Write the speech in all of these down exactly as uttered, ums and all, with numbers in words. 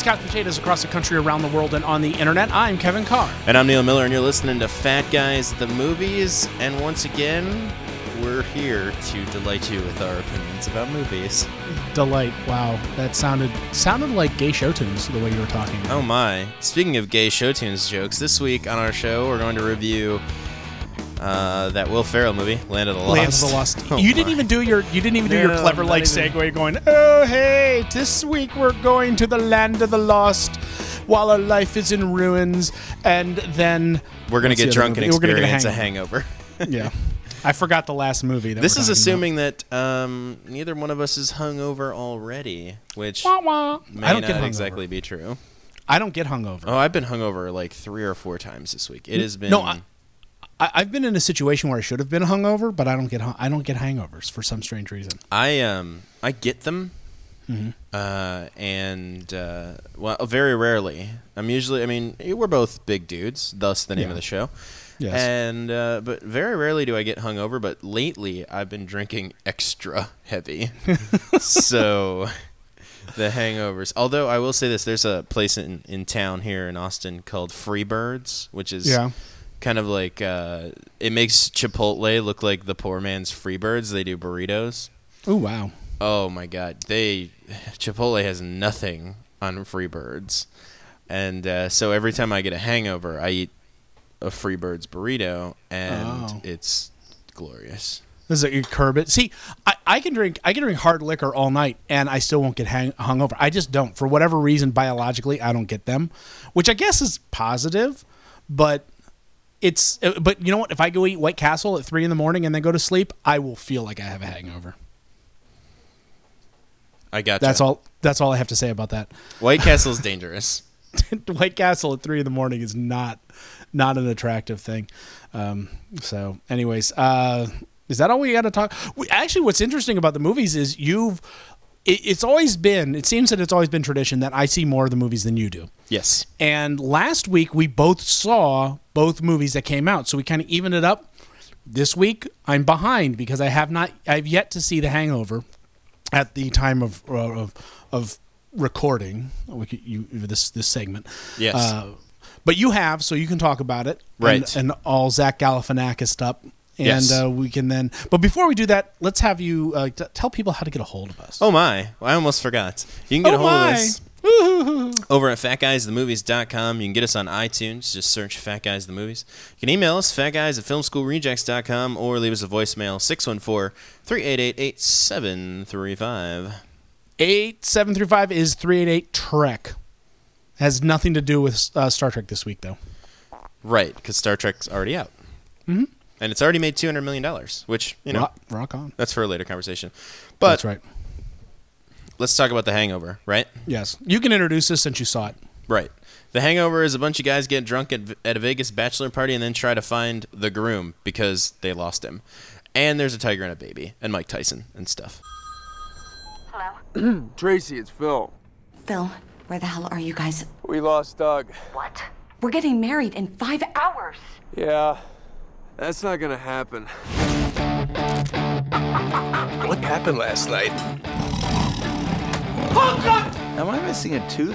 couch potatoes across the country, around the world, and on the internet. I'm Kevin Carr. And I'm Neil Miller, and you're listening to Fat Guys the Movies. And once again, we're here to delight you with our opinions about movies. Delight. Wow. That sounded sounded like gay show tunes, the way you were talking. Oh, my. Speaking of gay show tunes jokes, this week on our show, we're going to review uh, that Will Ferrell movie, Land of the Lost. Land of the Lost. Oh, you didn't my. even do your you didn't even do No, your no, clever not like even. segue going, oh, hey, this week we're going to the Land of the Lost while our life is in ruins, and then We're going to What's get the other drunk and movie? We're gonna get a experience a hangover. yeah. I forgot the last movie. That This we're is talking assuming that um, neither one of us is hungover already, which about. Wah, wah. may I don't not get hungover. exactly be true. I don't get hungover. Oh, I've been hungover like three or four times this week. It has been... No, I, I, I've been in a situation where I should have been hungover, but I don't get hun- I don't get hangovers for some strange reason. I um I get them, Mm-hmm. uh, and uh, well, very rarely. I'm usually, I mean, we're both big dudes, thus the name Yeah. of the show. Yes. And uh, but very rarely do I get hungover. But lately, I've been drinking extra heavy, so the hangovers. Although I will say this, there's a place in in town here in Austin called Freebirds, which is Yeah. kind of like uh, it makes Chipotle look like the poor man's Freebirds. They do burritos. Oh wow. Oh my God, they Chipotle has nothing on Freebirds, and uh, so every time I get a hangover, I eat a Freebirds burrito, and Oh. it's glorious. This is a you curb it. See, I, I can drink I can drink hard liquor all night and I still won't get hang, hungover. I just don't. For whatever reason, biologically, I don't get them, which I guess is positive, but it's uh, but you know what? If I go eat White Castle at three in the morning and then go to sleep, I will feel like I have a hangover. I got That's all. That's all I have to say about that. White Castle's dangerous. White Castle at three in the morning is not not an attractive thing. Um, so, anyways, uh, is that all we got to talk? We, actually, what's interesting about the movies is you've. It, it's always been. It seems that it's always been tradition that I see more of the movies than you do. Yes. And last week we both saw both movies that came out, so we kind of evened it up. This week I'm behind because I have not. I've yet to see The Hangover at the time of uh, of of recording. We could, you, this this segment. Yes. Uh, but you have, so you can talk about it. Right. And, and all Zach Galifianakis stuff. And Yes. uh, we can then. But before we do that, let's have you uh, t- tell people how to get a hold of us. Oh my! I almost forgot. You can get Oh a hold my. of us Woo-hoo-hoo. over at fat guys the movies dot com. You can get us on iTunes. Just search Fat Guys the Movies. You can email us, fatguys at film school rejects dot com, or leave us a voicemail, six one four, three eight eight, eight seven three five. eight seven three five is three eight eight Trek. Has nothing to do with uh, Star Trek this week, though. Right, because Star Trek's already out. Mm-hmm. And it's already made two hundred million dollars, which, you know, rock, rock on. that's for a later conversation. But That's right. let's talk about The Hangover, right? Yes. You can introduce us since you saw it. Right. The Hangover is a bunch of guys get drunk at, at a Vegas bachelor party and then try to find the groom because they lost him. And there's a tiger and a baby, and Mike Tyson and stuff. Hello? Tracy, it's Phil. Phil, where the hell are you guys? We lost Doug. What? We're getting married in five hours. Yeah, that's not gonna happen. What happened last night? Am I missing a tooth?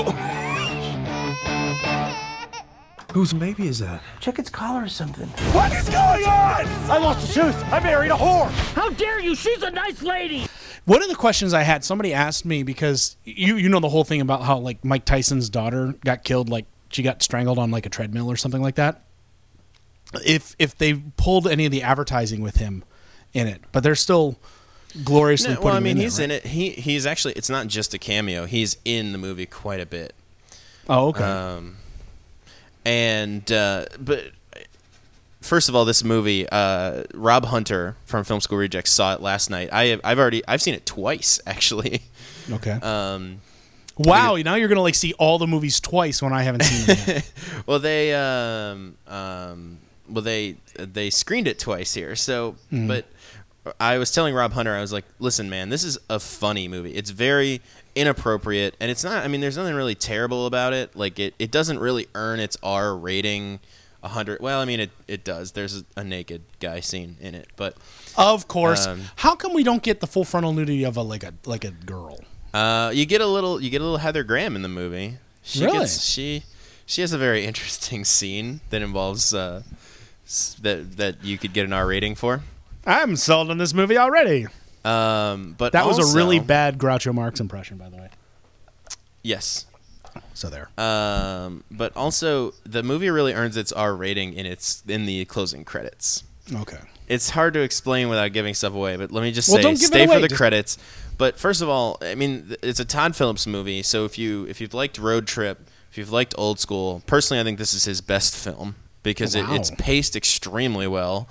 Whose baby is that? Check its collar or something. What is going on? I lost a tooth. I married a whore. How dare you? She's a nice lady. One of the questions I had, somebody asked me, because you you know the whole thing about how like Mike Tyson's daughter got killed, like she got strangled on like a treadmill or something like that. If if they pulled any of the advertising with him in it, but they're still gloriously No, putting well, I him mean, in he's there, in right? it. He He's actually, it's not just a cameo. He's in the movie quite a bit. Oh, okay. Um, and, uh, but first of all, this movie, uh, Rob Hunter from Film School Rejects saw it last night. I have, I've already, I've seen it twice, actually. okay. Um, wow, now you're gonna like see all the movies twice when I haven't seen them yet. well, they, um, um, well, they, they screened it twice here. So, Mm-hmm. but I was telling Rob Hunter, I was like, listen, man, this is a funny movie. It's very inappropriate, and it's not, I mean, there's nothing really terrible about it. Like, it, it doesn't really earn its R rating one hundred. Well, I mean, it, it does. There's a, a naked guy scene in it, but Of course. Um, How come we don't get the full frontal nudity of a like a like a girl? Uh, you get a little you get a little Heather Graham in the movie. She Really? gets she she has a very interesting scene that involves uh, s- that that you could get an R rating for. I'm sold on this movie already. Um, but That was also- a really bad Groucho Marx impression, by the way. yes. So there. Um, but also the movie really earns its R rating in its in the closing credits. Okay. It's hard to explain without giving stuff away, but let me just Well, say, don't give it stay for away, the just- credits. But first of all, I mean, th- it's a Todd Phillips movie, so if you if you've liked Road Trip, if you've liked Old School, personally, I think this is his best film because Oh, it, wow. it's paced extremely well,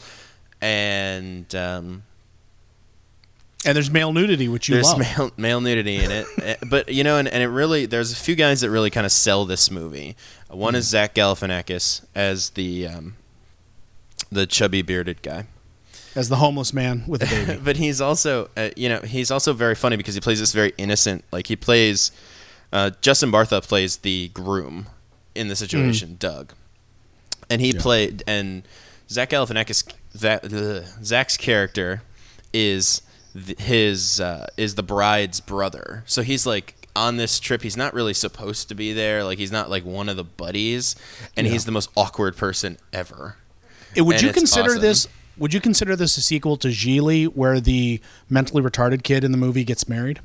and um, And there's male nudity, which you there's love. male, male nudity in it. Eh, but you know, and, and it really there's a few guys that really kind of sell this movie. One is Zach Galifianakis as the um, the chubby bearded guy. As the homeless man with a baby. But he's also, uh, you know, he's also very funny because he plays this very innocent. Like he plays, uh, Justin Bartha plays the groom in the situation, Doug, and he Yeah. played, and Zach Galifianakis, Zach, ugh, Zach's character is th- his uh, is the bride's brother. So he's like on this trip. He's not really supposed to be there. Like he's not like one of the buddies, and Yeah. he's the most awkward person ever. Eh, Would And you it's consider awesome. this? Would you consider this a sequel to Gigli, where the mentally retarded kid in the movie gets married?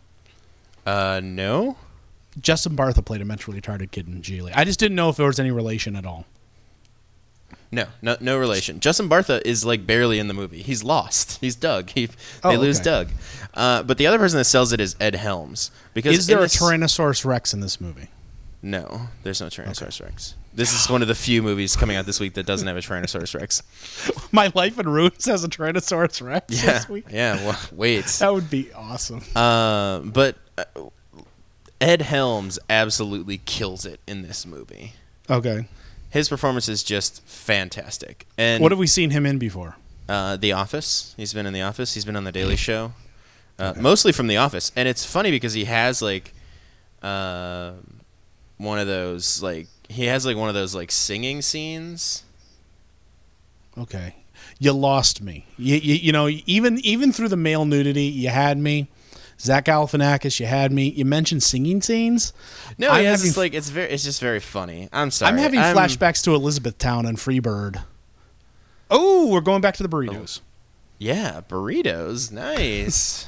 Uh, no. Justin Bartha played a mentally retarded kid in Gigli. I just didn't know if there was any relation at all. No, no, no relation. Justin Bartha is like barely in the movie. He's lost. He's Doug. He, they Oh, lose okay. Doug. Uh, but the other person that sells it is Ed Helms. Because Is there in a this- Tyrannosaurus Rex in this movie? No, there's no Tyrannosaurus Rex. This is one of the few movies coming out this week that doesn't have a Tyrannosaurus Rex. My Life in Ruins has a Tyrannosaurus Rex Yeah, this week. yeah. Well, wait. That would be awesome. Uh, but uh, Ed Helms absolutely kills it in this movie. Okay. His performance is just fantastic. And What have we seen him in before? Uh, The Office. He's been in The Office. He's been on The Daily Show. Uh, Mostly from The Office. And it's funny because he has like uh, one of those like he has like one of those like singing scenes. Okay. You lost me. You, you, you know, even even through the male nudity, you had me. Zach Galifianakis, you had me. You mentioned singing scenes. No, I'm he has having, this, like it's very it's just very funny. I'm sorry. I'm having flashbacks to Elizabethtown and Freebird. Oh, we're going back to the burritos. Yeah, burritos. Nice.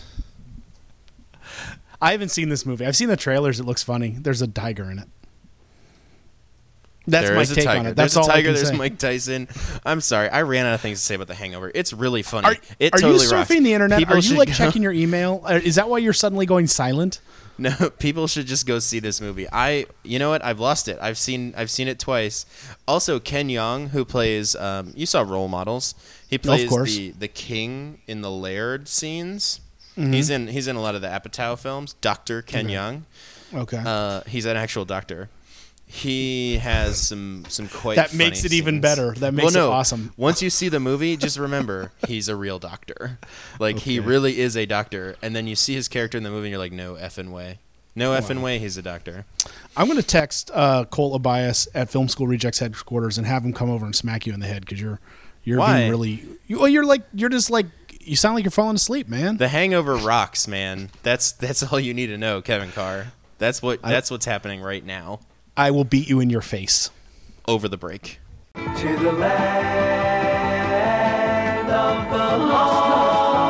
I haven't seen this movie. I've seen the trailers. It looks funny. There's a tiger in it. That's There my is a take tiger. on it. That's there's all a tiger. I can There's say. Mike Tyson. I'm sorry. I ran out of things to say about The Hangover. It's really funny. Are, it are totally you rocks. surfing the internet? People Are you should like go- checking your email? Uh, Is that why you're suddenly going silent? No, people should just go see this movie. I, you know what? I've lost it. I've seen, I've seen it twice. Also, Ken Jeong, who plays, um, you saw Role Models. He plays course. the the king in the Laird scenes. Mm-hmm. He's in, he's in a lot of the Apatow films. Doctor Ken Jeong. Okay. Uh, he's an actual doctor. He has some some quite That makes funny it even scenes. better. That makes well, no, it awesome. Once you see the movie, just remember he's a real doctor. Like he Okay. really is a doctor. And then you see his character in the movie, and you're like, no effing way, no effing way, he's a doctor. I'm going to text uh, Colt Abias at Film School Rejects headquarters and have him come over and smack you in the head because you're you're Why? being really. You, well, you're like you're just like you sound like you're falling asleep, man. The Hangover rocks, man. That's that's all you need to know, Kevin Carr. That's what that's what's happening right now. I will beat you in your face. Over the break. To the land of the lost.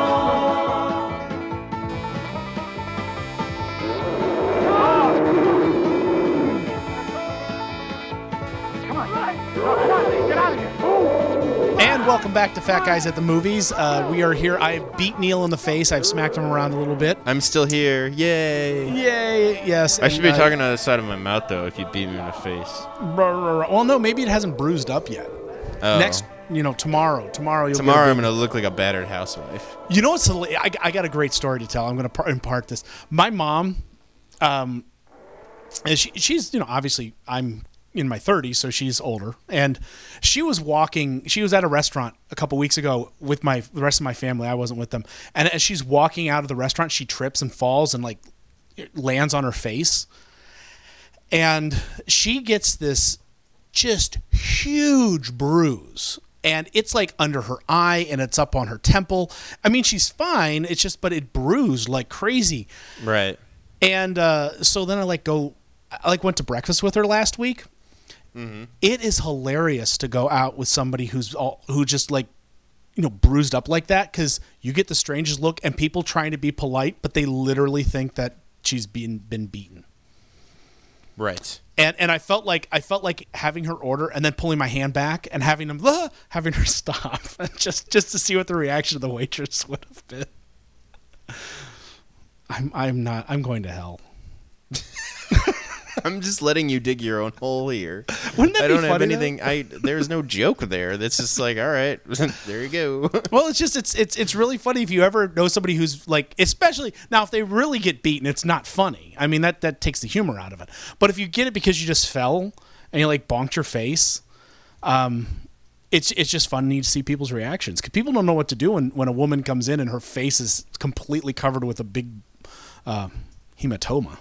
And welcome back to Fat Guys at the Movies. Uh, we are here. I beat Neil in the face. I've smacked him around a little bit. I'm still here. Yay. Yay! Yes. I should be and, uh, talking out of the side of my mouth though if you beat me in the face. Well, no, maybe it hasn't bruised up yet. Oh. Next, you know, tomorrow. Tomorrow, you'll Tomorrow Get a I'm big- going to look like a battered housewife. You know what's? hila- I, I got a great story to tell. I'm going to impart this. My mom, um, and she, she's you know obviously I'm in my thirties, so she's older, and she was walking. She was at a restaurant a couple weeks ago with my the rest of my family. I wasn't with them, and as she's walking out of the restaurant, she trips and falls and like lands on her face, and she gets this just huge bruise. And it's like under her eye and it's up on her temple. I mean, she's fine. It's just, but it bruised like crazy. Right. And uh, so then I like go, I like went to breakfast with her last week. Mm-hmm. It is hilarious to go out with somebody who's all, who just like, you know, bruised up like that, because you get the strangest look and people trying to be polite, but they literally think that she's been been beaten. Right. And and I felt like I felt like having her order and then pulling my hand back and having them ah, having her stop just just to see what the reaction of the waitress would have been. I'm I'm not I'm going to hell. I'm just letting you dig your own hole here. Wouldn't that I be don't have funny, anything. I there's no joke there. That's just like, all right, there you go. Well, it's just it's it's it's really funny if you ever know somebody who's like, especially now if they really get beaten, it's not funny. I mean that that takes the humor out of it. But if you get it because you just fell and you like bonked your face, um, it's it's just funny to see people's reactions, because people don't know what to do when when a woman comes in and her face is completely covered with a big uh, hematoma.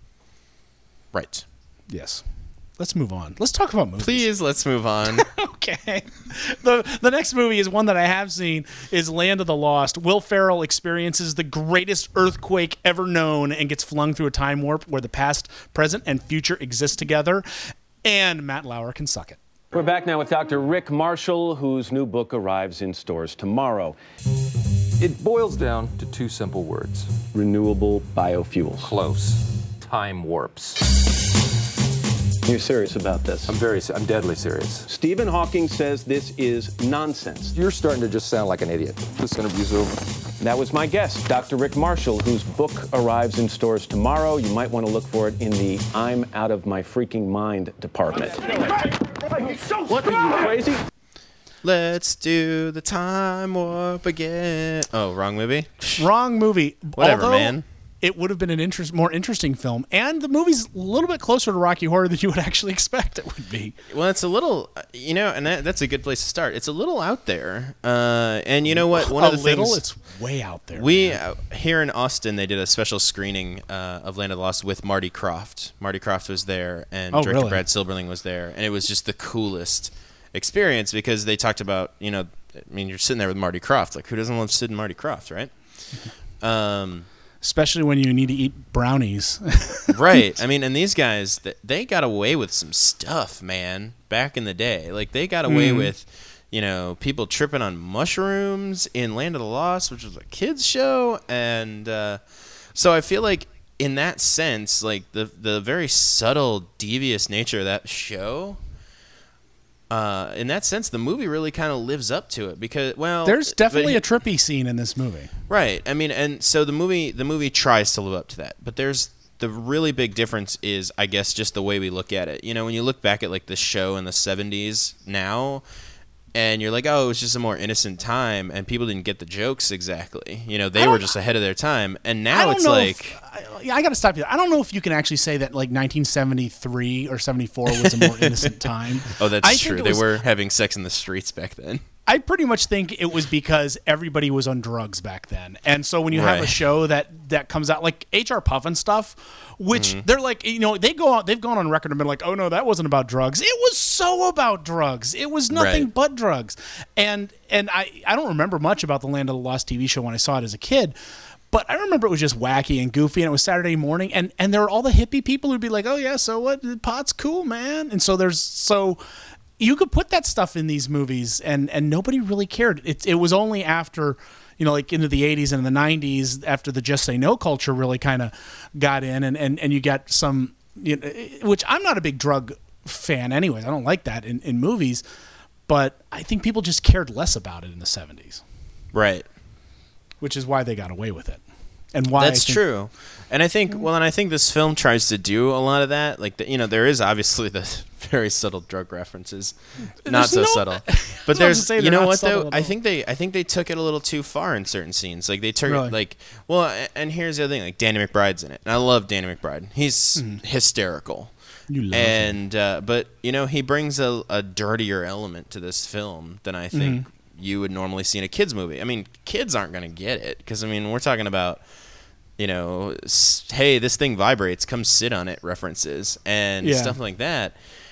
Right. Yes. Let's move on. Let's talk about movies. Please, let's move on. Okay. The the next movie is one that I have seen, is Land of the Lost. Will Ferrell experiences the greatest earthquake ever known and gets flung through a time warp where the past, present, and future exist together. And Matt Lauer can suck it. We're back now with Doctor Rick Marshall, whose new book arrives in stores tomorrow. It boils down to two simple words. Renewable biofuels. Close. Time warps. You're serious about this? I'm very, I'm deadly serious. Stephen Hawking says this is nonsense. You're starting to just sound like an idiot. This interview's over. That was my guest, Doctor Rick Marshall, whose book arrives in stores tomorrow. You might want to look for it in the I'm out of my freaking mind department. What, are you crazy? Let's do the time warp again. Oh, wrong movie? Wrong movie. Whatever, Although, man. It would have been an interest, more interesting film, and the movie's a little bit closer to Rocky Horror than you would actually expect it would be. Well, it's a little, you know, and that, that's a good place to start. It's a little out there, uh, and you know what? One a of the little, things it's way out there. we uh, here in Austin, they did a special screening uh, of Land of the Lost with Marty Krofft. Marty Krofft was there, and Oh, director really? Brad Silberling was there, and it was just the coolest experience because they talked about, you know, I mean, you're sitting there with Marty Krofft. Like, who doesn't love sitting Marty Krofft, right? Um. Especially when you need to eat brownies. Right. I mean, and these guys, th- they got away with some stuff, man, back in the day. Like, they got away Mm. with, you know, people tripping on mushrooms in Land of the Lost, which was a kids' show. And uh, so I feel like in that sense, like, the, the very subtle, devious nature of that show, uh, in that sense, the movie really kind of lives up to it because, well... There's definitely but- a trippy scene in this movie. Right. I mean, and so the movie the movie tries to live up to that. But there's the really big difference is, I guess, just the way we look at it. You know, when you look back at like the show in the seventies now, and you're like, oh, it was just a more innocent time, and people didn't get the jokes exactly. You know, they were just ahead of their time. And I now don't it's know like... if, I, I got to stop you. I don't know if you can actually say that like nineteen seventy-three or seventy-four was a more innocent time. Oh, that's I think true. it They was- were having sex in the streets back then. I pretty much think it was because everybody was on drugs back then. And so when you have a Right. show that, that comes out like H R Puff and stuff, which they're like, you know, they go out, they've gone on record and been like, oh no, that wasn't about drugs. It was so about drugs. It was nothing Right. but drugs. And and I, I don't remember much about the Land of the Lost T V show when I saw it as a kid. But I remember it was just wacky and goofy, and it was Saturday morning, and, and there were all the hippie people who'd be like, oh yeah, so what? Pot's cool, man. And so there's so you could put that stuff in these movies, and, and nobody really cared. It it was only after, you know, like into the eighties and the nineties, after the Just Say No culture really kind of got in, and, and, and you got some, you know, which I'm not a big drug fan anyways. I don't like that in, in movies, but I think people just cared less about it in the seventies. Right. Which is why they got away with it. And why That's I think, true. And I think, well, and I think this film tries to do a lot of that. Like, the, you know, there is obviously the very subtle drug references, not There's so no- subtle. I was But about to there's, say you they're know not what subtle though? at I all. think they, I think they took it a little too far in certain scenes. Like they took Really? it, like, well, a- and here's the other thing. Like Danny McBride's in it, and I love Danny McBride. He's hysterical. You love him. and uh, but you know, he brings a, a dirtier element to this film than I think you would normally see in a kids movie. I mean, kids aren't going to get it because I mean, we're talking about, you know, s- hey, this thing vibrates, come sit on it references and Yeah. stuff like that.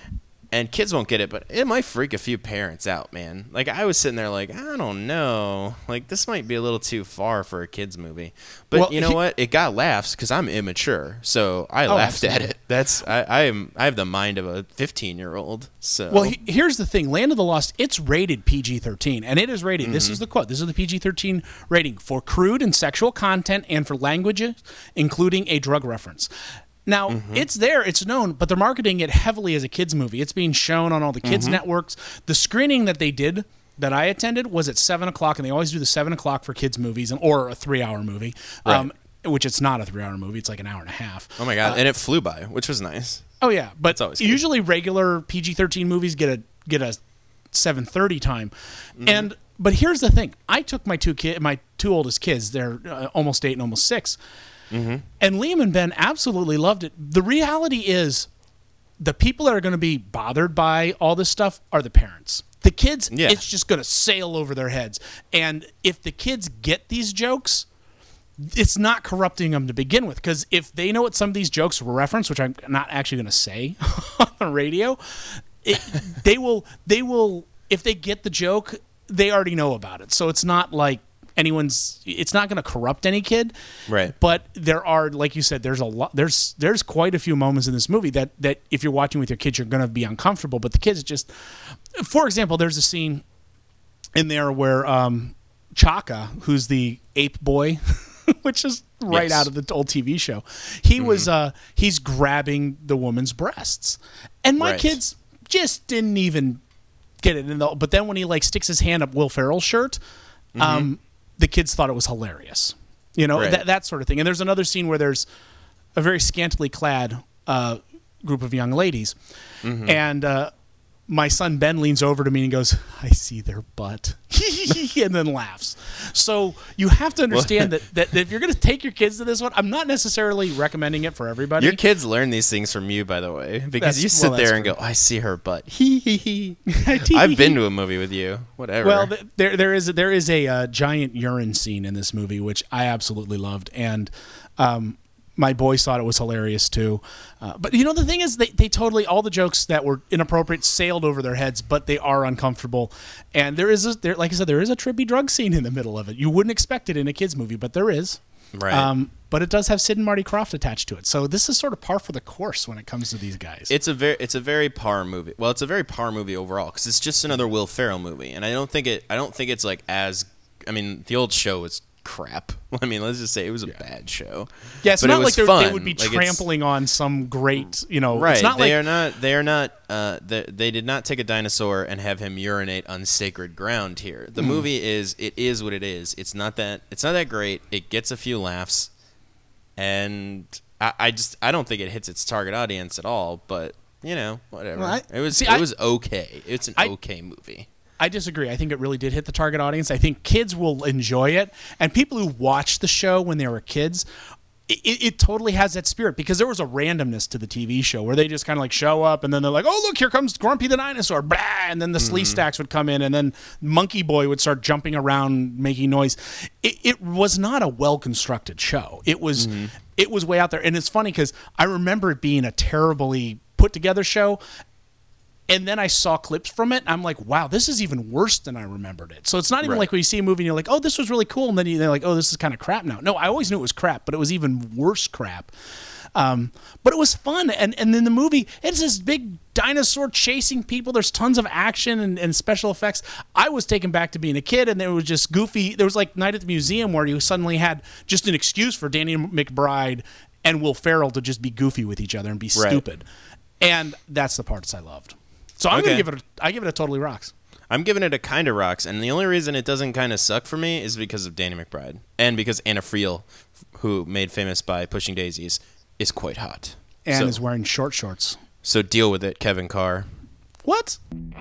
and kids won't get it, but it might freak a few parents out, man. Like, I was sitting there like, I don't know. Like, this might be a little too far for a kid's movie. But Well, you know he- what? It got laughs because I'm immature. So I Oh, laughed absolutely. at it. That's I, I am I have the mind of a fifteen-year-old. So Well, he, here's the thing: Land of the Lost, it's rated P G thirteen, and it is rated. Mm-hmm. This is the quote. This is the P G thirteen rating for crude and sexual content, and for languages, including a drug reference. Now, Mm-hmm. it's there, it's known, but they're marketing it heavily as a kids' movie. It's being shown on all the kids' Mm-hmm. networks. The screening that they did, that I attended, was at seven o'clock, and they always do the seven o'clock for kids' movies, and or a three-hour movie, um, which it's not a three-hour movie. It's like an hour and a half. oh my god, and it flew by, which was nice. Oh yeah, but That's always good. usually regular P G thirteen movies get a get a seven thirty time, Mm-hmm. and but here's the thing: I took my two kid, my two oldest kids, they're uh, almost eight and almost six, Mm-hmm. and Liam and Ben absolutely loved it. The reality is, the people that are going to be bothered by all this stuff are the parents. The kids, Yeah. it's just going to sail over their heads, and if the kids get these jokes, it's not corrupting them to begin with, because if they know what some of these jokes were referenced, which I'm not actually going to say on the radio, it, they will they will if they get the joke, they already know about it. So it's not like anyone's it's not going to corrupt any kid, Right. But there are, like you said, there's a lot there's there's quite a few moments in this movie that that if you're watching with your kids, you're going to be uncomfortable. But the kids just, for example, there's a scene in there where um, Chaka, who's the ape boy, which is right Yes. out of the old T V show, he was uh, he's grabbing the woman's breasts, and my Right. kids just didn't even get it. In the, but then when he like sticks his hand up Will Ferrell's shirt, um, the kids thought it was hilarious, you know, Right. that that sort of thing. And there's another scene where there's a very scantily clad uh, group of young ladies, and uh, my son Ben leans over to me and goes, "I see their butt," and then laughs. So you have to understand that, that, that if you're going to take your kids to this one, I'm not necessarily recommending it for everybody. Your kids learn these things from you, by the way, because That's- you sit well, there that's and go, true. "I see her butt." Hee hee hee. I've been to a movie with you. Whatever. Well, th- there there is there is a uh, giant urine scene in this movie, which I absolutely loved, and um, my boys thought it was hilarious too. Uh, but you know, the thing is, they they totally all the jokes that were inappropriate sailed over their heads, but they are uncomfortable. And there is a there, like I said, there is a trippy drug scene in the middle of it. You wouldn't expect it in a kids movie, but there is. Right. Um, but it does have Sid and Marty Krofft attached to it, so this is sort of par for the course when it comes to these guys. It's a very it's a very par movie. Well, it's a very par movie overall because it's just another Will Ferrell movie, and I don't think it I don't think it's like as I mean the old show was crap. I mean, let's just say it was a bad show. yeah, it's but it not was like they're- fun. they would be Like, it's- trampling on some great, you know, Right. It's not they like are not. They are not. Uh, they, they did not take a dinosaur and have him urinate on sacred ground here. The movie is. It is what it is. It's not that. It's not that great. It gets a few laughs, and I, I just. I don't think it hits its target audience at all. But you know, whatever. Well, I- it was. see, it I- was okay. It's an I- okay movie. I disagree. I think it really did hit the target audience. I think kids will enjoy it, and people who watched the show when they were kids, it, it totally has that spirit because there was a randomness to the T V show where they just kind of like show up and then they're like, "Oh, look, here comes Grumpy the dinosaur," blah, and then the Slee Stacks would come in, and then Monkey Boy would start jumping around, making noise. It, it was not a well constructed show. It was it was way out there, and it's funny because I remember it being a terribly put together show. And then I saw clips from it. I'm like, wow, this is even worse than I remembered it. So it's not even Right. like when you see a movie and you're like, oh, this was really cool. And then you're like, oh, this is kind of crap now. No, I always knew it was crap, but it was even worse crap. Um, but it was fun. And, and then the movie, it's this big dinosaur chasing people. There's tons of action and, and special effects. I was taken back to being a kid, and there was just goofy. There was like Night at the Museum where you suddenly had just an excuse for Danny McBride and Will Ferrell to just be goofy with each other and be Right. stupid. And that's the parts I loved. So I'm Okay. gonna give it. A, I give it a totally rocks. I'm giving it a kind of rocks, and the only reason it doesn't kind of suck for me is because of Danny McBride and because Anna Friel, who made famous by Pushing Daisies, is quite hot. And so, is wearing short shorts. so deal with it, Kevin Carr. What?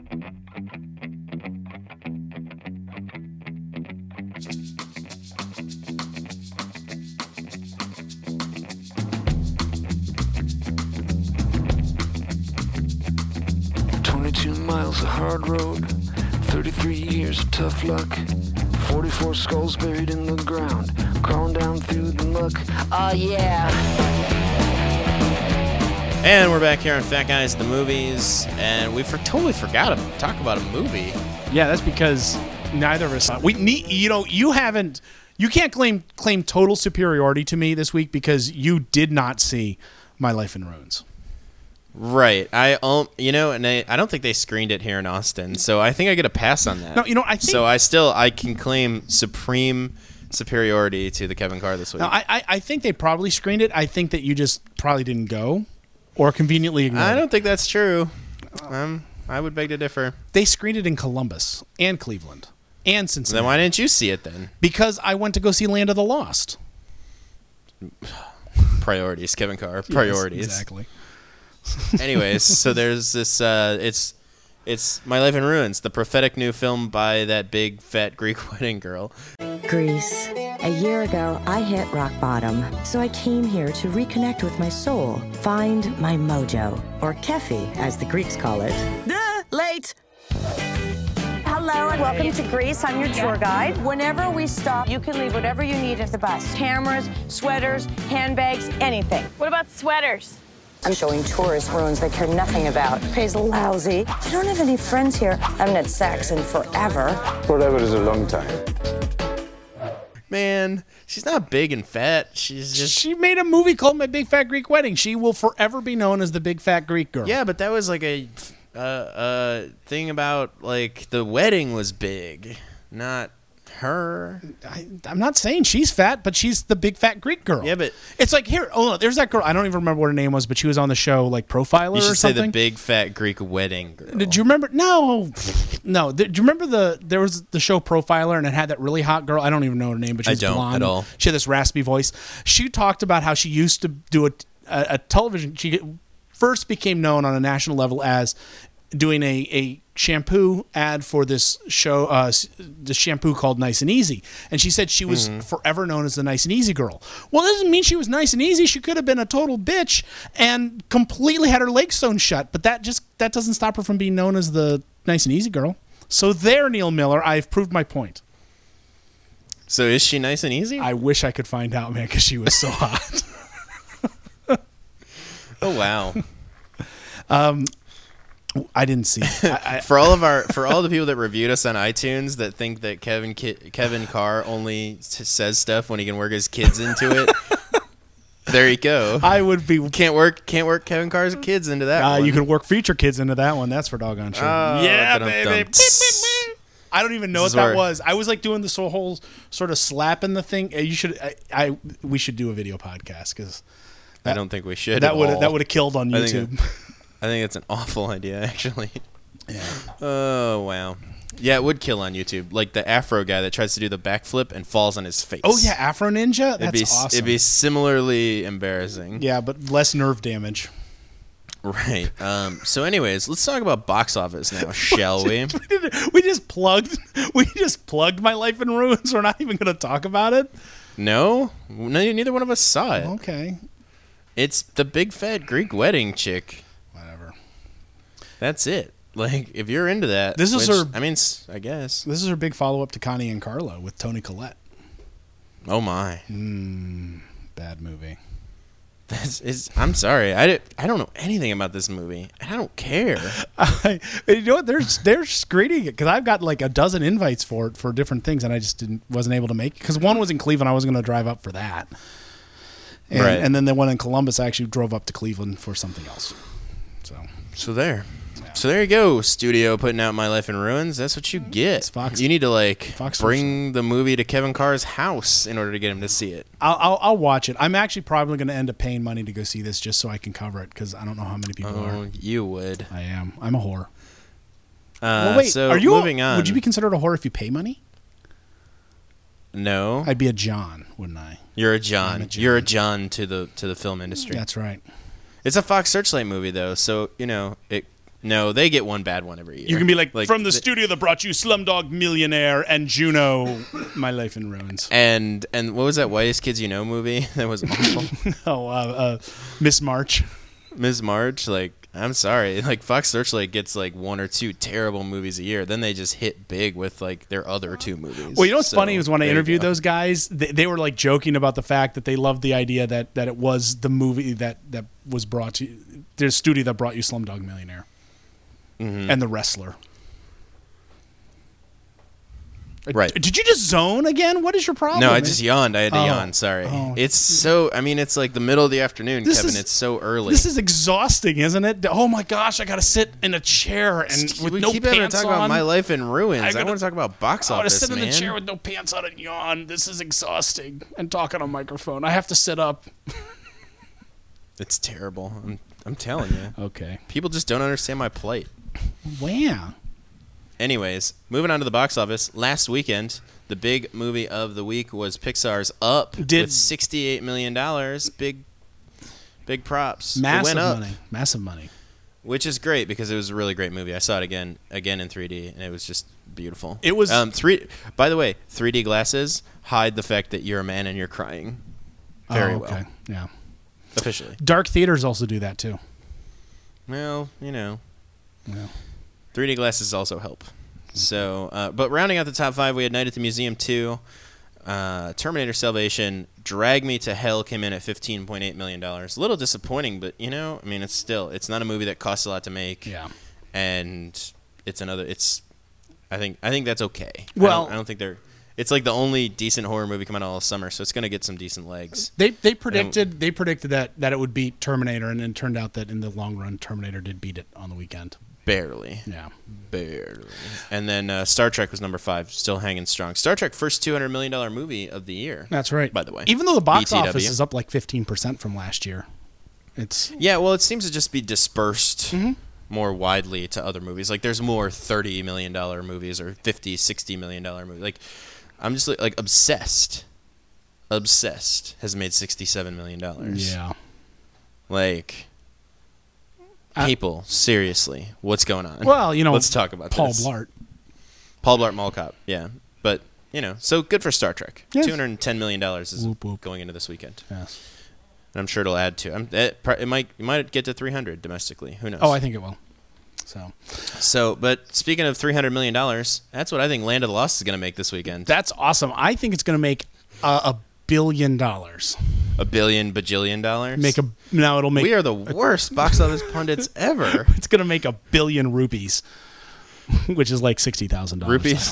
twenty-two miles of hard road, thirty-three years of tough luck, forty-four skulls buried in the ground, crawling down through the muck. Oh yeah. And we're back here on Fat Guys the Movies, and we for, totally forgot to talk about a movie. Yeah, that's because neither of us. We need, you know, you haven't, you can't claim claim total superiority to me this week because you did not see My Life in Ruins. Right. I um, you know, and I, I don't think they screened it here in Austin, so I think I get a pass on that. No, you know, I think, so I still I can claim supreme superiority to the Kevin Carr this week. No, I, I I think they probably screened it. I think that you just probably didn't go, or conveniently ignored. I don't it. think that's true. Um, I would beg to differ. They screened it in Columbus and Cleveland and Cincinnati. Then why didn't you see it then? Because I went to go see Land of the Lost. Priorities, Kevin Carr. Priorities. Yes, exactly. Anyways, so there's this. Uh, it's it's My Life in Ruins, the prophetic new film by that big fat Greek wedding girl. Greece. A year ago, I hit rock bottom, so I came here to reconnect with my soul, find my mojo, or kefi, as the Greeks call it. Duh, late. Hello and welcome to Greece. I'm your tour guide. Whenever we stop, you can leave whatever you need at the bus. Cameras, sweaters, handbags, anything. What about sweaters? I'm showing tourists ruins they care nothing about. Pays lousy. I don't have any friends here. I haven't had sex in forever. Forever is a long time. Man, she's not big and fat. She's just. She made a movie called My Big Fat Greek Wedding. She will forever be known as the big fat Greek girl. Yeah, but that was like a uh, uh, thing about like the wedding was big, not her. I, I'm not saying she's fat, but she's the big fat Greek girl. Yeah, but it's like here. Oh, no, there's that girl. I don't even remember what her name was, but she was on the show like Profiler you should or something. say the big fat Greek wedding girl. Did you remember? No, no. Did you remember the there was the show Profiler and it had that really hot girl? I don't even know her name, but she was I don't blonde. at all. She had this raspy voice. She talked about how she used to do a, a, a television. She first became known on a national level as doing a, a shampoo ad for this show, uh, the shampoo called Nice and Easy. And she said she was mm-hmm. forever known as the Nice and Easy girl. Well, that doesn't mean she was nice and easy. She could have been a total bitch and completely had her legs sewn shut. But that just that doesn't stop her from being known as the Nice and Easy girl. So there, Neil Miller, I've proved my point. So is she nice and easy? I wish I could find out, man, because she was so hot. Oh, wow. um... I didn't see it. I, I, for all of our for all the people that reviewed us on iTunes that think that Kevin Ki- Kevin Carr only t- says stuff when he can work his kids into it. There you go. I would be can't work can't work Kevin Carr's kids into that. Uh, one. You can work feature kids into that one. That's for doggone sure. Oh, yeah, baby. I don't even know what that was. I was like doing this whole sort of slapping the thing. You should. I. I we should do a video podcast because I don't think we should. That would that would have killed on YouTube. I think it's an awful idea, actually. Yeah. Oh, wow. Yeah, it would kill on YouTube. Like the Afro guy that tries to do the backflip and falls on his face. Oh, yeah, Afro Ninja? That's it'd be, awesome. It'd be similarly embarrassing. Yeah, but less nerve damage. Right. Um, so anyways, let's talk about box office now, shall we? we, did, we just plugged we just plugged My Life in Ruins. We're not even going to talk about it? No? no. Neither one of us saw it. Okay. It's the big fat Greek wedding chick. That's it. Like, if you're into that, this is which, her. I mean, I guess this is her big follow up to Connie and Carlo with Toni Collette. Oh my, mm, bad movie. That's is. I'm sorry. I, did, I don't know anything about this movie. I don't care. I, you know what? They're they're screening it because I've got like a dozen invites for it for different things, and I just didn't wasn't able to make it because one was in Cleveland. I was going to drive up for that, and, right. and then the one in Columbus. I actually drove up to Cleveland for something else. So so there. So there you go, studio putting out My Life in Ruins. That's what you get. Fox, you need to like Fox bring the movie to Kevin Carr's house in order to get him to see it. I'll I'll, I'll watch it. I'm actually probably going to end up paying money to go see this just so I can cover it because I don't know how many people oh, are. You would. I am. I'm a whore. Uh, well, wait. So are you moving a, on? Would you be considered a whore if you pay money? No. I'd be a John, wouldn't I? You're a John. a John. You're a John to the to the film industry. That's right. It's a Fox Searchlight movie though, so you know it. No, they get one bad one every year. You can be like, like from the, the studio studio that brought you Slumdog Millionaire and Juno, My Life in Ruins. And and what was that Whitest Kids You Know movie that was awful? oh, uh, uh, Miss March. Miz March, like I'm sorry. Like Fox Searchlight gets like one or two terrible movies a year. Then they just hit big with like their other two movies. Well, you know what's So, funny is when I there you interviewed go. those guys, they, they were like joking about the fact that they loved the idea that, that it was the movie that, that was brought to you, the studio that brought you Slumdog Millionaire Mhm. and The Wrestler. Right. Did you just zone again? What is your problem? No, I man? just yawned. I had to Oh. yawn. Sorry. Oh. It's so. I mean, it's like the middle of the afternoon, This Kevin. is- it's so early. This is exhausting, isn't it? Oh my gosh, I got to sit in a chair and with we no keep having to pants talk on. about My Life in Ruins. I, gotta- want to talk about box I want to office, sit in man. the chair with no pants on and yawn. This is exhausting. And talk on a microphone. I have to sit up. It's terrible. I'm, I'm telling you. Okay. People just don't understand my plight. Wow. Anyways, moving on to the box office. Last weekend, the big movie of the week was Pixar's Up Did- with sixty-eight million dollars. Big, big props. It Massive went up, money. Massive money. which is great because it was a really great movie. I saw it again, again in three D, and it was just beautiful. It was- um, three. By the way, three D glasses hide the fact that you're a man and you're crying very Oh, okay. well. Yeah. Officially. Dark theaters also do that too. Well, you know. Yeah. three D glasses also help. So, uh, but rounding out the top five, we had Night at the Museum two, uh, Terminator Salvation, Drag Me to Hell came in at fifteen point eight million dollars. A little disappointing, but you know, I mean, it's still, it's not a movie that costs a lot to make. Yeah. And it's another, it's, I think, I think that's okay. I Well- don't, I don't think they're, it's like the only decent horror movie coming out all summer, so it's going to get some decent legs. They they predicted they predicted that, that it would beat Terminator, and it turned out that in the long run, Terminator did beat it on the weekend. Barely. Yeah. Barely. And then uh, Star Trek was number five, still hanging strong. Star Trek, first two hundred million dollars movie of the year. That's right. By the way. Even though the box B T W. office is up like fifteen percent from last year, it's Yeah, well, it seems to just be dispersed Mm-hmm. more widely to other movies. Like, there's more thirty million dollars movies or fifty, sixty million dollars movies. Like, I'm just like, like Obsessed. Obsessed has made sixty-seven million dollars. yeah. Like, I- people, seriously, what's going on? Well, you know, let's talk about Paul this. Blart. Paul Blart Mall Cop, yeah. But, you know, so good for Star Trek. Yes. two hundred ten million dollars is Whoop, whoop. going into this weekend. Yes. And I'm sure it'll add to I'm, it. It might, it might get to three hundred domestically. Who knows? Oh, I think it will. So So, but speaking of three hundred million dollars, that's what I think Land of the Lost is going to make this weekend. that's awesome. I think it's going to make a, a billion dollars. A billion bajillion dollars? Make a now it'll make we are the worst box office pundits ever. it's going to make a billion rupees, which is like sixty thousand dollars. Rupees.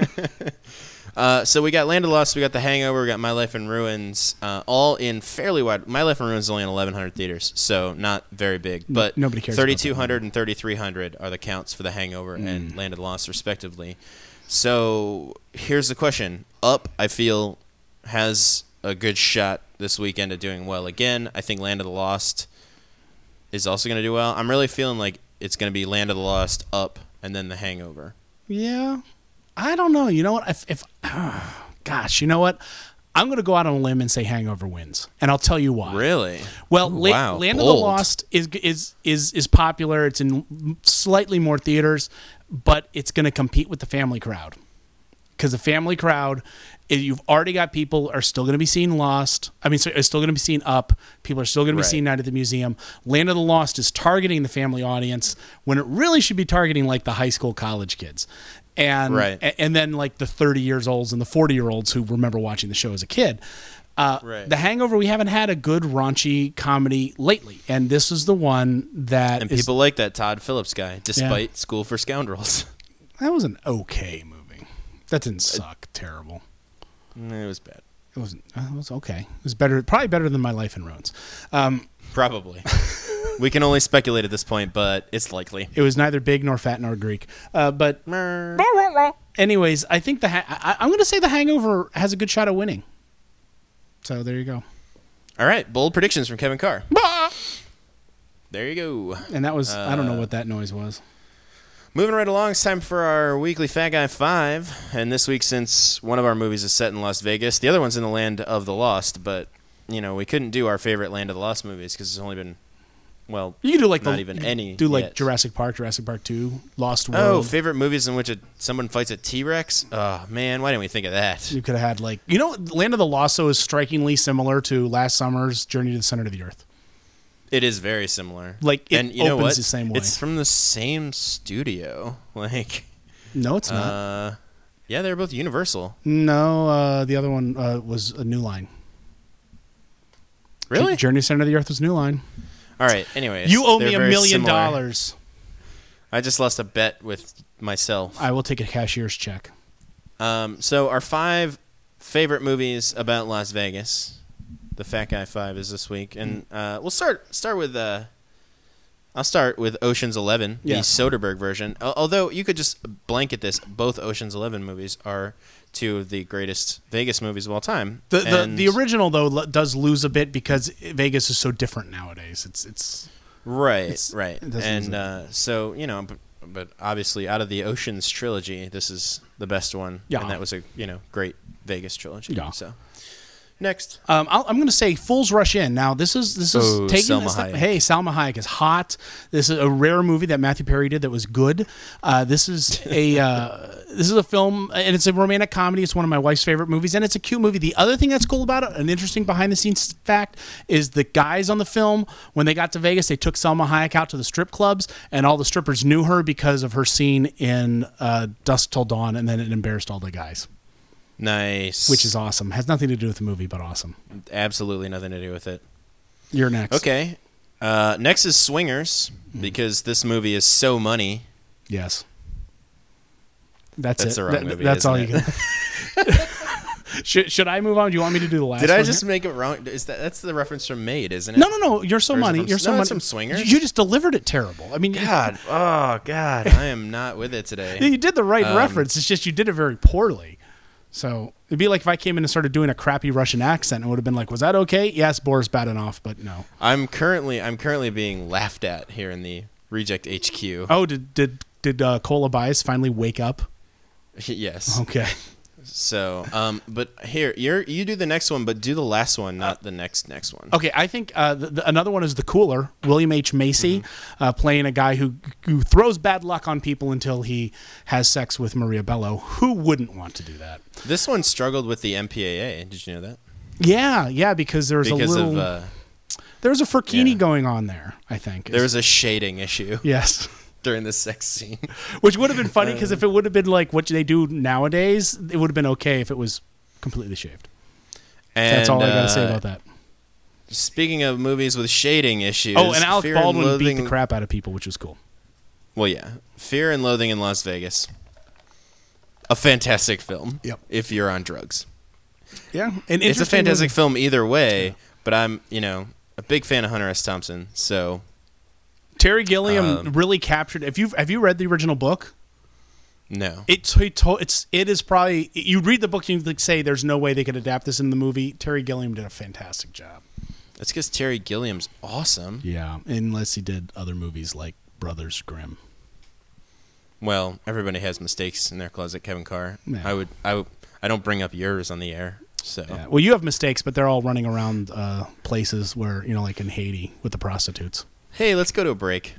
uh, so we got Land of the Lost, we got The Hangover, we got My Life in Ruins, uh, all in fairly wide. My Life in Ruins is only in eleven hundred theaters, so not very big. But nobody cares about that thirty-two hundred and thirty-three hundred are the counts for The Hangover Mm. and Land of the Lost, respectively. So here's the question. Up, I feel, has a good shot this weekend at doing well. Again, I think Land of the Lost is also going to do well. I'm really feeling like it's going to be Land of the Lost, Up, and then The Hangover. Yeah, I don't know. You know what? If, if oh, gosh, you know what? I'm going to go out on a limb and say Hangover wins, and I'll tell you why. Really? Well, Ooh, La- wow, Land of the bold. Lost is is is is popular. It's in slightly more theaters, but it's going to compete with the family crowd because the family crowd, you've already got people are still going to be seeing Lost. I mean, so are still going to be seeing Up. People are still going to be Right. seeing Night at the Museum. Land of the Lost is targeting the family audience when it really should be targeting like the high school, college kids. And, Right. and then like the thirty years olds and the forty year olds who remember watching the show as a kid. Uh, Right. The Hangover, we haven't had a good raunchy comedy lately, and this is the one that And is- people like that Todd Phillips guy, despite School for Scoundrels. that was an okay movie. That didn't suck terrible. It was bad. It wasn't. Uh, it was okay. It was better, probably better than My Life in Ruins. Um, Probably. We can only speculate at this point, but it's likely. it was neither big nor fat nor Greek. Uh, but anyways, I think the ha- I, I'm going to say the Hangover has a good shot at winning. So there you go. All right, bold predictions from Kevin Carr. There you go. And that was I don't know Uh, what that noise was. Moving right along, it's time for our weekly Fat Guy five. And this week, since one of our movies is set in Las Vegas, the other one's in the Land of the Lost. But, you know, we couldn't do our favorite Land of the Lost movies because it's only been, well, You can do like not the, even you any Do like yet. Jurassic Park, Jurassic Park Two, Lost Oh, World. favorite movies in which a, someone fights a T-Rex? Oh, man, why didn't we think of that? You could have had like you know, Land of the Lost though is strikingly similar to last summer's Journey to the Center of the Earth. It is very similar. Like, it and you know opens what? the same way. It's from the same studio. Like, no, it's not. Uh, yeah, they're both Universal. No, uh, the other one uh, was a New Line. Really? Journey Center of the Earth was New Line. All right. Anyways, you owe me they're a very million similar. dollars. I just lost a bet with myself. I will take a cashier's check. Um, so our five favorite movies about Las Vegas. The Fat Guy Five is this week, and uh, we'll start start with. Uh, I'll start with Ocean's Eleven, Yeah. the Soderbergh version. Al- Although you could just blanket this, both Ocean's Eleven movies are two of the greatest Vegas movies of all time. The the, And- the original though lo- does lose a bit because Vegas is so different nowadays. It's it's right, it's- right, it doesn't lose and a- uh, so you know, but, but obviously out of the Ocean's trilogy, this is the best one. Yeah. and that was a you know great Vegas trilogy. Yeah. So next. Um, I'll, I'm going to say Fools Rush In. Now, this is this is Oh, taking Salma this Hayek. Hey, Salma Hayek is hot. This is a rare movie that Matthew Perry did that was good. Uh, this is a uh, this is a film, and it's a romantic comedy. It's one of my wife's favorite movies, and it's a cute movie. The other thing that's cool about it, an interesting behind the scenes fact, is the guys on the film when they got to Vegas, they took Salma Hayek out to the strip clubs, and all the strippers knew her because of her scene in uh, Dusk Till Dawn, and then it embarrassed all the guys. Nice. Which is awesome. Has nothing to do with the movie, but awesome. Absolutely nothing to do with it. You're next. Okay. Uh, next is Swingers, because this movie is so money. Yes. That's, That's it. the wrong That- movie, That's all isn't you can. should, should I move on? Do you want me to do the last Did one? I just make it wrong? Is that that's the reference from Maid, isn't it? No, no, no. You're so Or is it money. from- You're so no, money. it's from Swingers? You, you just delivered it terrible. I mean, you- God, oh God, I am not with it today. you did the right Um, reference. It's just you did it very poorly. So it'd be like if I came in and started doing a crappy Russian accent, it would have been like, was that okay? Yes, Boris Badenoff, but no. I'm currently I'm currently being laughed at here in the Reject H Q. Oh, did did did uh, Cola Bias finally wake up? Yes. Okay. So, um, but here you're you do the next one, but do the last one, not the next next one. Okay, I think uh, the, the, another one is The Cooler, William H. Macy, Mm-hmm. uh, playing a guy who who throws bad luck on people until he has sex with Maria Bello. Who wouldn't want to do that? This one struggled with the M P A A. Did you know that? Yeah, yeah, because there was Because a little, of uh, there was a Furkini yeah. going on there. I think there was a shading issue. yes. During the sex scene. Which would have been funny because if it would have been like what they do nowadays, it would have been okay if it was completely shaved. And, That's all I got to uh, say about that. Speaking of movies with shading issues, Oh, and Alec Fear Baldwin and beat Loathing, the crap out of people, which was cool. Well, yeah, Fear and Loathing in Las Vegas. A fantastic film. Yep. If you're on drugs, Yeah, and it's a fantastic movie. film either way. Yeah. But I'm, you know, a big fan of Hunter S. Thompson, so. Terry Gilliam Um, really captured. If you have you read the original book? No. It's it's it is probably you read the book and you say there's no way they could adapt this in the movie. Terry Gilliam did a fantastic job. That's because Terry Gilliam's awesome. Yeah, unless he did other movies like Brothers Grimm. Well, everybody has mistakes in their closet, Kevin Carr. Yeah. I would, I would, I don't bring up yours on the air, so. Yeah. Well, you have mistakes, but they're all running around uh, places where you know, like in Haiti with the prostitutes. Hey, let's go to a break.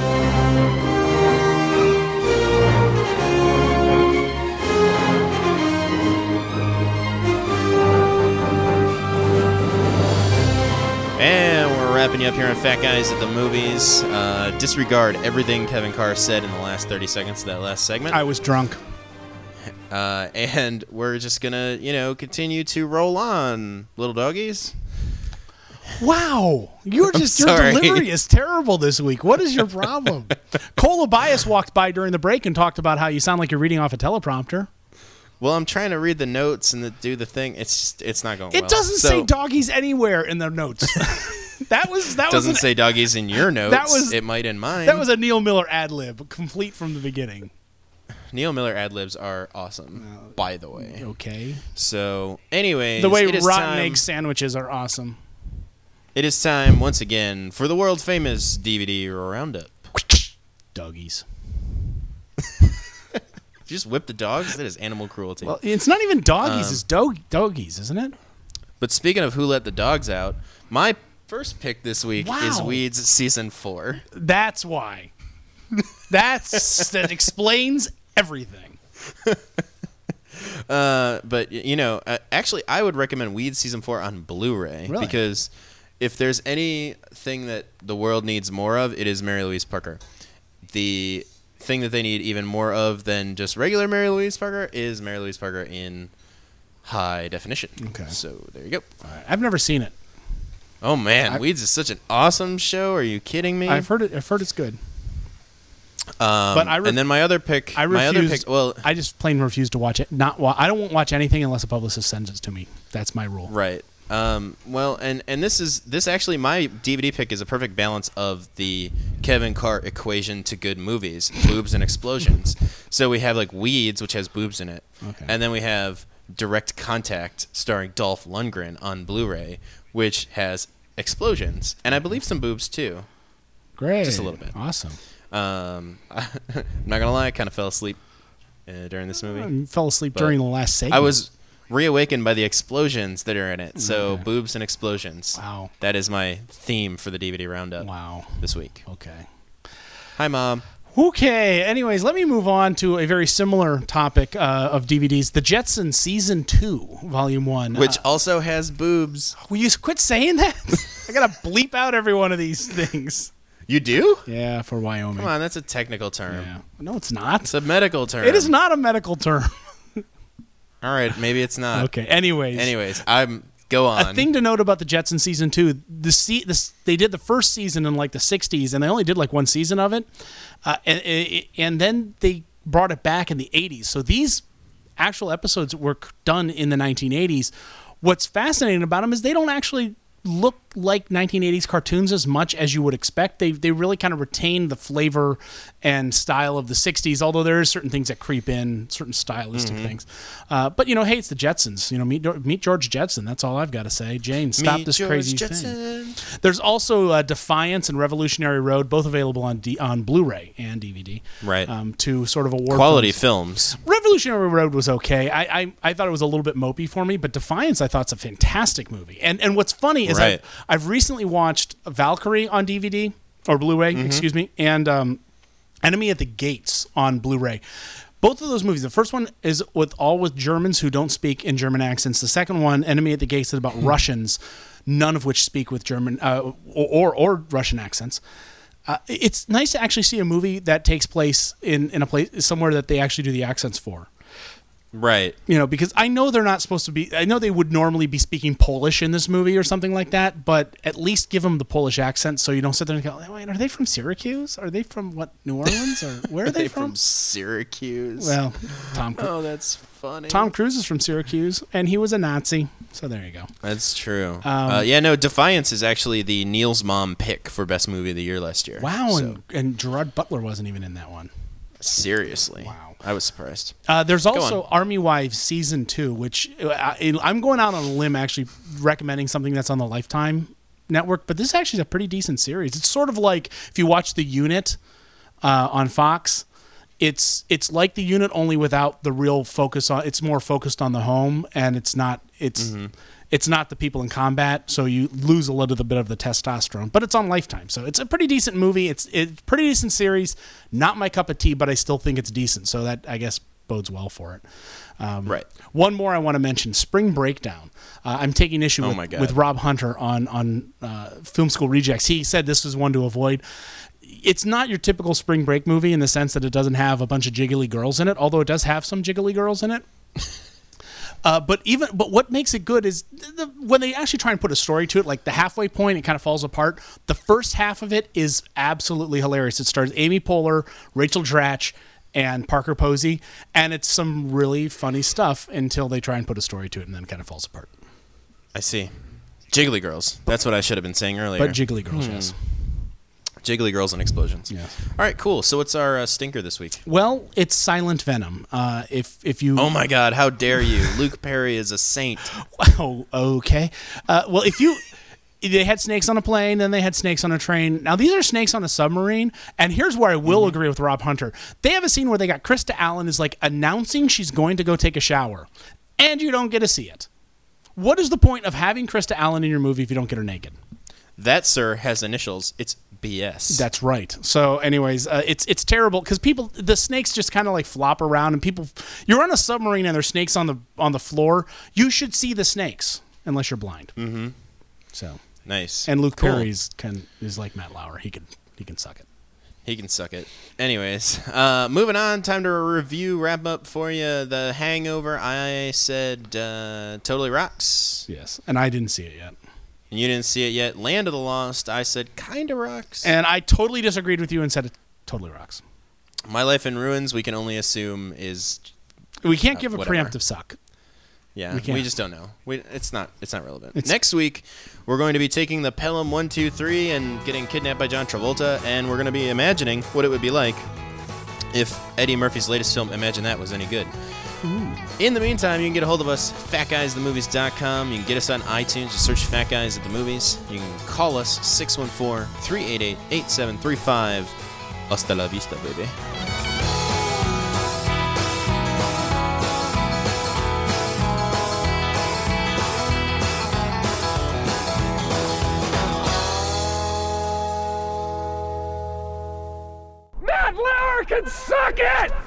And we're wrapping you up here on Fat Guys at the Movies. Uh, disregard everything Kevin Carr said in the last thirty seconds of that last segment. I was drunk. Uh, and we're just going to, you know, continue to roll on, little doggies. Wow, you're just your sorry. delivery is terrible this week. What is your problem? Cola Bias walked by during the break and talked about how you sound like you're reading off a teleprompter. Well, I'm trying to read the notes and the, do the thing. It's just, it's not going It well. doesn't So- say doggies anywhere in the notes. that was that doesn't was an, say doggies in your notes. That was- it might in mine. that was a Neil Miller ad lib, complete from the beginning. Neil Miller ad libs are awesome, by the way. Okay. So, anyways, The way it is rotten time, egg sandwiches are awesome. It is time once again for the world famous D V D roundup. Doggies. Did you just whip the dogs? That is animal cruelty. Well, it's not even doggies; Um, it's dog doggies, isn't it? But speaking of who let the dogs out, my first pick this week Wow. is Weeds season four. That's why. That's that explains everything. Uh, but y- you know, uh, actually, I would recommend Weeds season four on Blu-ray Really? because if there's anything that the world needs more of, it is Mary Louise Parker. The thing that they need even more of than just regular Mary Louise Parker is Mary Louise Parker in high definition. Okay. So there you go. All right. I've never seen it. Oh man, I, Weeds is such an awesome show. Are you kidding me? I've heard it. I've heard it's good. Um, but I ref- and then my other pick. I my other refused, pick. Well, I just plain refuse to watch it. Not wa- I don't watch anything unless a publicist sends it to me. That's my rule. Right. Um, well, and, and this is this actually my D V D pick is a perfect balance of the Kevin Carr equation to good movies: boobs and explosions. So we have like Weeds, which has boobs in it, Okay. and then we have Direct Contact, starring Dolph Lundgren on Blu-ray, which has explosions and I believe some boobs too. Great. Just a little bit. Awesome. Um, I'm not gonna lie, I kind of fell asleep uh, during this movie. I fell asleep But during the last segment. I was reawakened by the explosions that are in it. So Okay. boobs and explosions. Wow. That is my theme for the D V D roundup. Wow. This week. Okay. Hi, Mom. Okay. Anyways, let me move on to a very similar topic uh, of D V Ds: The Jetsons Season Two, Volume One, Which Uh, also has boobs. will you quit saying that? I gotta bleep out every one of these things. You do? Yeah, for Wyoming. Come on, that's a technical term. Yeah. No, it's not. It's a medical term. It is not a medical term. All right, maybe it's not. Okay. Anyways. Anyways, I'm go on. A thing to note about the Jetsons season two, the, se- the they did the first season in like the sixties, and they only did like one season of it, uh, and, and then they brought it back in the eighties. So these actual episodes were done in the nineteen eighties. What's fascinating about them is they don't actually look like nineteen eighties cartoons as much as you would expect. They they really kind of retain the flavor and style of the sixties, although there are certain things that creep in, certain stylistic Mhm. things. Uh, but, you know, hey, it's the Jetsons. You know, meet, meet George Jetson. That's all I've got to say. Jane, stop Meet this George crazy Jetson. thing. There's also uh, Defiance and Revolutionary Road, both available on D- on Blu-ray and D V D. Right. Um, two sort of award Quality films. films. Revolutionary Road was okay. I, I I thought it was a little bit mopey for me, but Defiance I thought's a fantastic movie. And and what's funny is Right. I've, I've recently watched Valkyrie on D V D or Blu-ray, Mhm. excuse me, and um, Enemy at the Gates on Blu-ray. Both of those movies. The first one is with all with Germans who don't speak in German accents. The second one, Enemy at the Gates, is about Russians, none of which speak with German uh, or, or or Russian accents. Uh, it's nice to actually see a movie that takes place in, in a place somewhere that they actually do the accents for. Right. You know, because I know they're not supposed to be. I know they would normally be speaking Polish in this movie or something like that, but at least give them the Polish accent so you don't sit there and go, "Wait, are they from Syracuse? Are they from what New Orleans? Or where are, Are they, they from?" from Syracuse? Well, Tom. Cru- Oh, that's funny. Tom Cruise is from Syracuse, and he was a Nazi. So there you go. That's true. Um, uh, yeah, no, Defiance is actually the Neil's Mom pick for best movie of the year last year. Wow, So, and, and Gerard Butler wasn't even in that one. seriously. Wow. I was surprised. Uh, there's Go also on. Army Wives season two, which uh, I, I'm going out on a limb actually recommending something that's on the Lifetime network, but this is actually a pretty decent series. It's sort of like if you watch The Unit uh, on Fox. It's it's like The Unit only without the real focus on. It's more focused on the home, and it's not it's Mm-hmm. it's not the people in combat. So you lose a little bit of the testosterone, but it's on Lifetime, so it's a pretty decent movie. It's it's a pretty decent series. Not my cup of tea, but I still think it's decent. So that I guess bodes well for it. Um, Right. One more I want to mention: Spring Breakdown. Uh, I'm taking issue Oh with, my God. with Rob Hunter on on uh, Film School Rejects. He said this was one to avoid. It's not your typical spring break movie in the sense that it doesn't have a bunch of jiggly girls in it, although it does have some jiggly girls in it. Uh, but even but what makes it good is the, when they actually try and put a story to it, like the halfway point, it kind of falls apart. The first half of it is absolutely hilarious. It stars Amy Poehler, Rachel Dratch, and Parker Posey, and it's some really funny stuff until they try and put a story to it, and then it kind of falls apart. I see. Jiggly Girls. That's what I should have been saying earlier. But jiggly girls, Hmm. yes. Jiggly Girls and Explosions. Yeah. All right, cool. So what's our uh, stinker this week? Well, it's Silent Venom. Uh, if if you Oh my God! How dare you? Luke Perry is a saint. Oh, okay. Uh, well, if you, they had snakes on a plane, then they had snakes on a train. Now these are snakes on a submarine, and here's where I will agree with Rob Hunter. They have a scene where they got Krista Allen is like announcing she's going to go take a shower, and you don't get to see it. What is the point of having Krista Allen in your movie if you don't get her naked? That, sir, has initials. It's B S. That's right. So, anyways, uh, it's it's terrible because people, the snakes just kind of like flop around, and people, you're on a submarine and there's snakes on the on the floor. You should see the snakes unless you're blind. Mm-hmm. So Nice. And Luke Cool. Perry's can is like Matt Lauer. He can he can suck it. He can suck it. Anyways, uh, moving on. Time to review, wrap up for you. The Hangover. I said uh, totally rocks. Yes, and I didn't see it yet. And you didn't see it yet. Land of the Lost. I said kinda rocks. And I totally disagreed with you and said it totally rocks. My Life in Ruins. We can only assume is. We can't uh, give a whatever. preemptive suck. Yeah, We we, can't. just don't know. We, it's not. It's not relevant. It's- Next week, we're going to be taking the Pelham one two three and getting kidnapped by John Travolta, and we're going to be imagining what it would be like if Eddie Murphy's latest film, Imagine That, was any good. Ooh. In the meantime, you can get a hold of us, fat guys the movies dot com. You can get us on iTunes. Just search Fat Guys at the Movies. You can call us six one four, three eight eight, eight seven three five. Hasta la vista, baby. Matt Lauer can suck it!